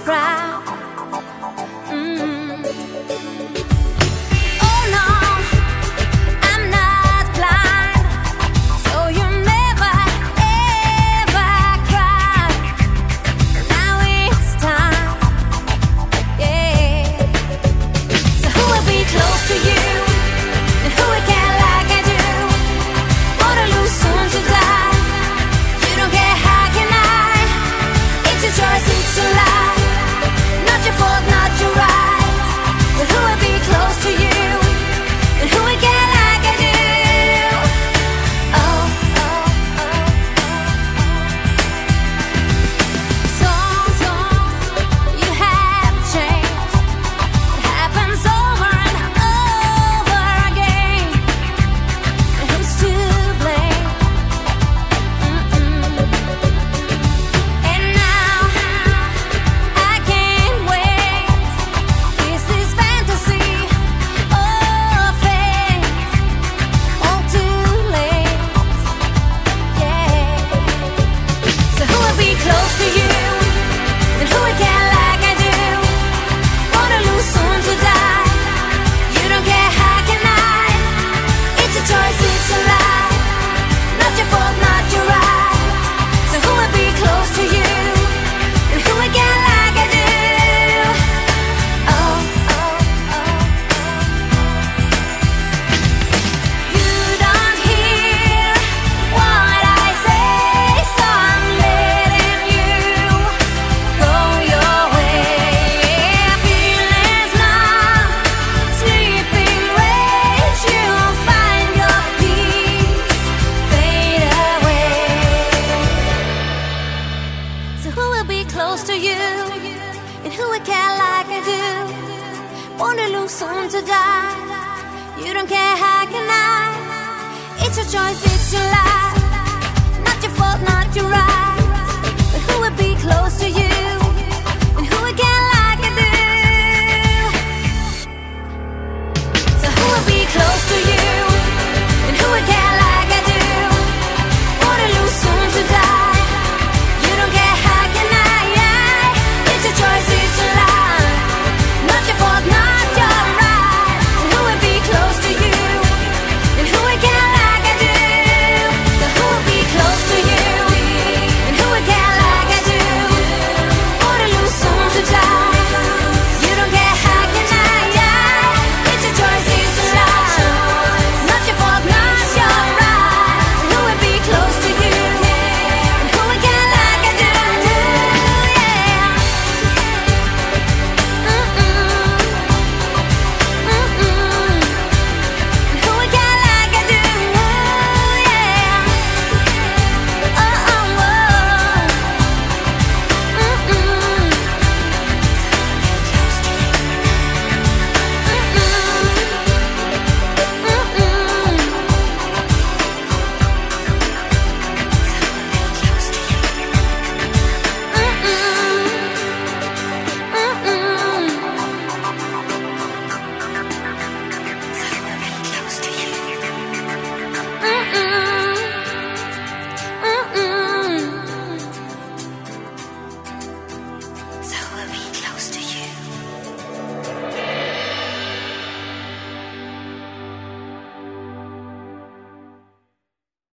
crowd. Oh no, I'm not blind, so you never ever cry. Now it's time, yeah. So who will be close to you, and who will care like I do? Wanna lose soon to die. You don't care, how can I? It's your choice, it's your life. Not your fault, not your right. So who will be close to you, and who will care like I do? Oh, oh, oh. So you have changed. It happens over and over again. And who's to blame? And now I can't wait. Is this fantasy or fate? All too late, yeah. So who will be close to you, and who will care like I do? Wanna lose soon to die. You don't care, how can I? It's your choice, it's your life. Not your fault, not your right. So who will be close to you, and who will care like I do? Oh, oh, oh. You don't hear what I say, so I'm letting you go your way. Feelings numb, sleeping rage. You'll find your peace fade away. So who will be close to you, and who will care like I do? Wanna lose soon to die. You don't care, how can I? It's your choice, it's your life. Not your fault, not your right. But who will be close